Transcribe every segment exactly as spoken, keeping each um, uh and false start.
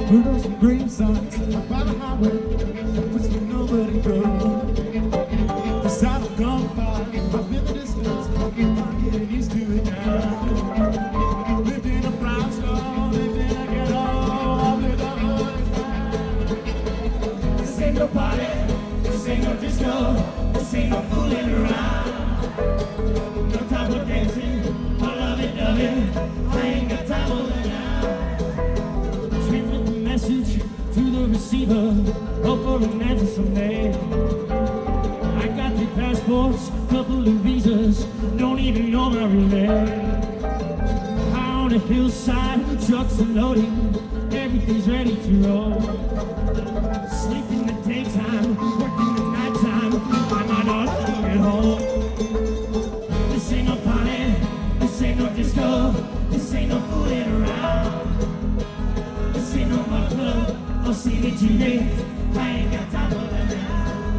Put on some green signs by the highway, just where nobody goes. The side of gunfire, I feel the distance, I'm getting used to it now. Lived in a brownstone, lived in a ghetto, I've lived all this time. This ain't no party, this ain't no disco, this ain't no fooling around. No time for dancing, I love it, love it, I ain't got time for that now. Message to the receiver, hope for an answer someday. I got three passports, couple of visas, don't even know my real name. High on a hillside, trucks are loading, everything's ready to roll. Sleep in the daytime, work in the nighttime, I might not get home. This ain't no party, this ain't no disco, this ain't no fooling around. This ain't no my club or C B G B, I ain't got time for that now.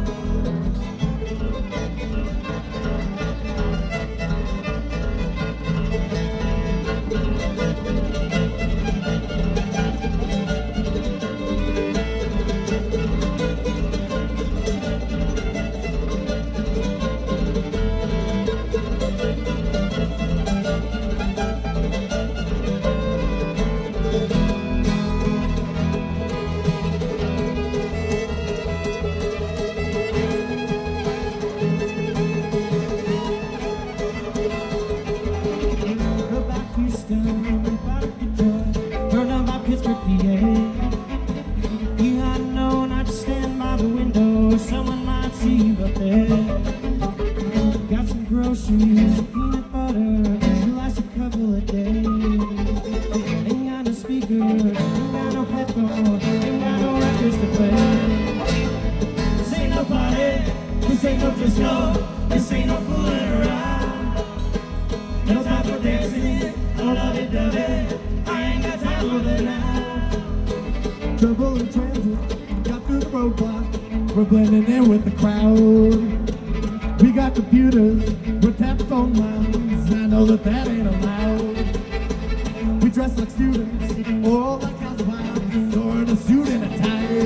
Trouble in transit, got through the roadblock, we're blending in with the crowd. We got computers, we're tapping phone lines, I know that that ain't allowed. We dress like students, or like housewives, or in a suit and a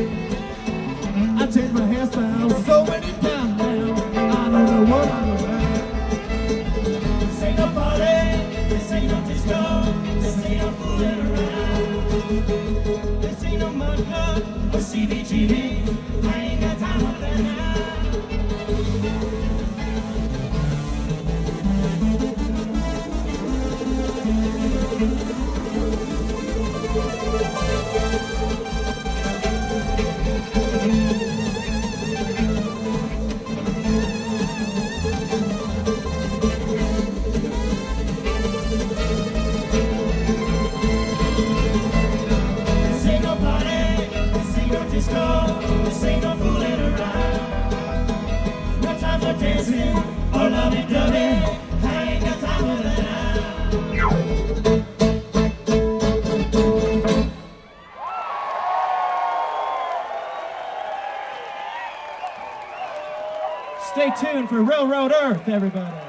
tie. I changed my hairstyle so many times now, I don't know what I'm about. This ain't no party, this ain't no disco, this ain't no fooling around. This ain't no mud club or C B G B, I ain't got time for that now. Stay tuned for Railroad Earth, everybody.